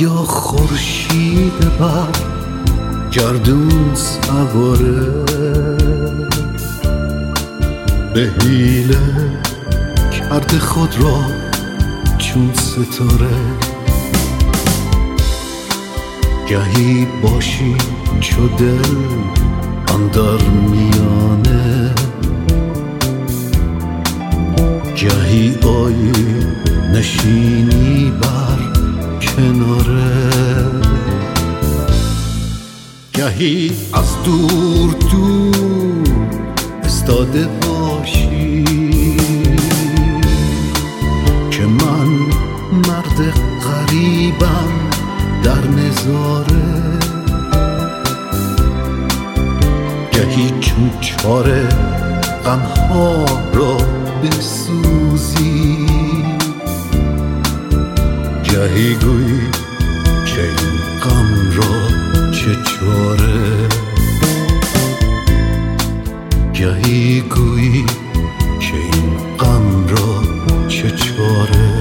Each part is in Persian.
آیا خورشید بر گردون سواره به حیله کرده خود را چون ستاره؟ گهی باشی چو دل اندر میانه، گهی آیی نشینی بر کناره، گهی از دور دور استاده باشی که من مرد غریبم در نظاره، گهی چون چاره غمها را بسوزی، گهی گویی که این غم را چه چاره، گهی گویی که این غم را چه چاره.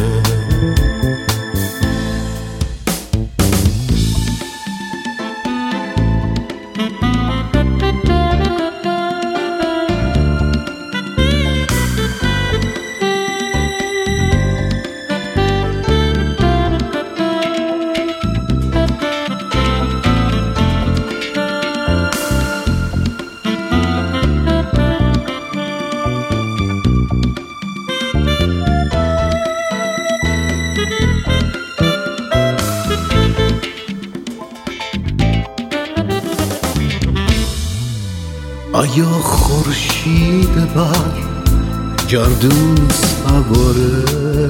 آیا خورشید بر گردون سواره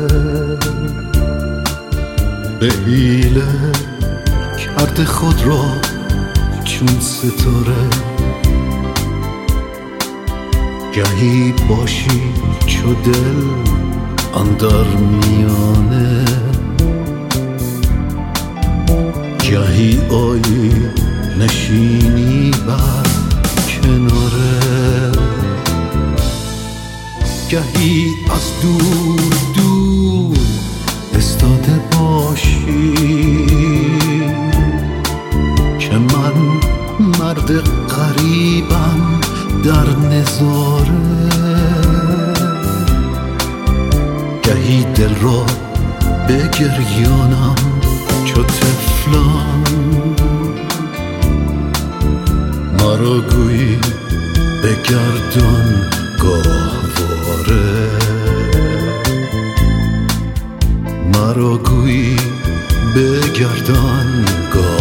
به حیله کرده خود را چون ستاره؟ گهی باشی چو دل اندر میانه، گهی آیی نشینی بر کناره، گهی از دور دور استاده باشی که من مرد غریبم در نظاره، گهی دل را بگریانم چو طفلان، مرا گویی بگردان گاهواره، مرا گویی بگردان گاهواره.